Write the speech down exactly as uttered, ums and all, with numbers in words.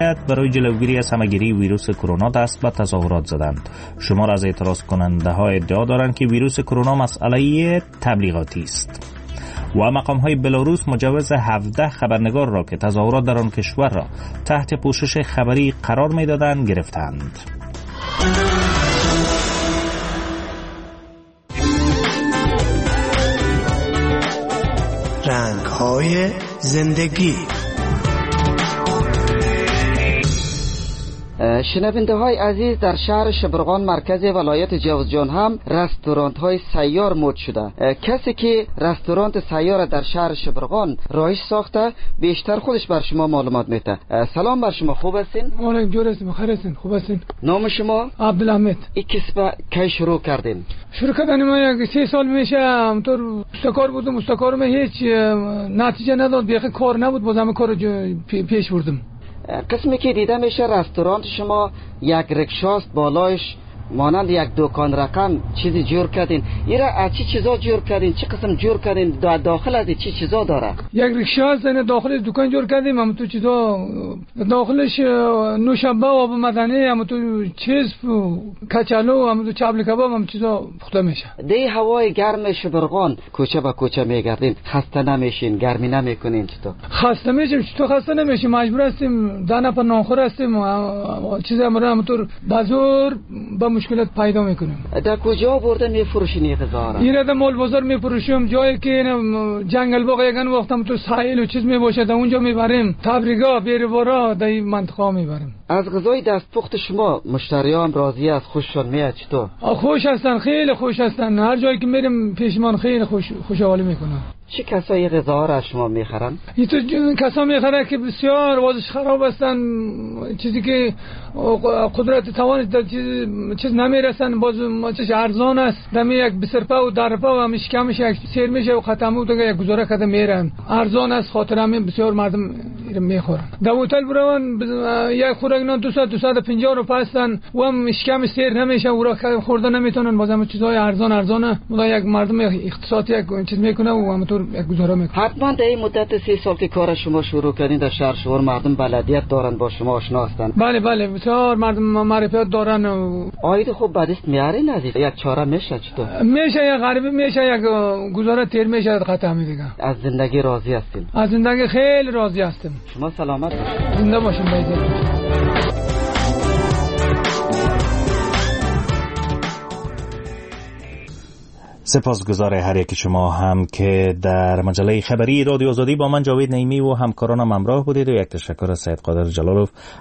مملکت برای جلوگیری از همه‌گیری ویروس کرونا دست به تظاهرات زدند. شمار از اعتراض کننده ها ادعا دارند که ویروس کرونا مسئله تبلیغاتی است. و مقام‌های بلاروس مجوز هفده خبرنگار را که تظاهرات در آن کشور را تحت پوشش خبری قرار می‌دادند گرفتند. رنگ‌های زندگی. شنونده های عزیز، در شهر شبرغان مرکز ولایت جوزجان هم رستورانت های سیار مد شده. کسی که رستورانت سیار در شهر شبرغان راهش ساخته بیشتر خودش بر شما معلومات میده. سلام بر شما، خوب هستین؟ علیکم جور هستیم، بخیر هستین، خوب هستین؟ نام شما؟ عبدالحمید. این کسب کی شروع کردین؟ شروع کردن ما یک سه سال میشه. همطور مستقر بودم، مستقر هیچ نتیجه نداد، بیخی کار نبود، بازم کار پیش بردم. قسمی که دیده میشه رستوران شما یک رکشاست، بالایش مانند یک دکان رقم چیزی جور کردین. ایرا از چی چیزا جور کردین؟ چه قسم جور کردین؟ داخل از چی چیزا داره؟ یک رکشاست، یعنی داخلش دکان جور کردیم. هم تو چیزا داخلش نوشابه و آب مدنی، هم تو چیز کچالو، هم تو چابل کباب، هم چیزا پخته میشه. دی هوای گرم شبرغان کوچه با کوچه میگردین، خسته نمیشین؟ گرمی نمیکنین چطور؟ خسته میشیم. چطور خسته نمیشیم؟ مجبور هستیم، دانه پر نانخور هستیم. چیزا هم تو بازار با مشکلات پیدا میکنیم. در کجا برده میفروشین این غذا را؟ اینا در مول بازار میفروشیم، جایی که جنگل باغ یگان وقتم تو ساحل و چیز میباشه در اونجا میبریم. تبریگا بیروارا در این منطقه میبریم. از غذای دستپخت شما مشتریان راضی از خوششون میاد چطور؟ خوش هستن، خیلی خوش هستن. هر جایی که میریم پیشمان خیلی خوش خوشحالی میکنن. چه کسایی غذا را شما میخرن؟ این تو کسا میخرن که بسیار وضعش خراب هستن، چیزی که قدرت توان در چیز چیز نمیرسن، باز چیز ارزان است. دمی یک بسرپه و درپه و همیش کمش یک سیر میشه و ختمو دیگه یک گزاره کده میرن. ارزان است، خاطر همین بسیار مردم میخورن. در هتل برون یک خوراک نان دویست تا دویست و پنجاه رو پستن و هم اشکم سیر نمیشه و را خورده نمیتونن. بازم چیزای ارزان ارزانه مدا یک مردم اقتصادی یک چیز میکنه و هم تو یک گزاره میکنه. حتما در این مدت سه سال که کار شما شروع کردین در شهر شور مردم بلدیت دارن، با شما آشنا هستن؟ بله بله، بسیار مردم معرفت دارن. آید خوب بدست میارین از یک چاره میشه چطور؟ میشه یک غریبی میشه یک گزاره تیر میشه قطعا میگه. از زندگی راضی هستین؟ از زندگی خیلی راضی هستم. شما سلامت باشید. زنده باشین بایزید. سپاسگزار هر یک شما هم که در مجله خبری رادیو آزادی با من جاوید نعیمی و همکارانم همراه بودید و یک تشکر از سید قادر جلالوف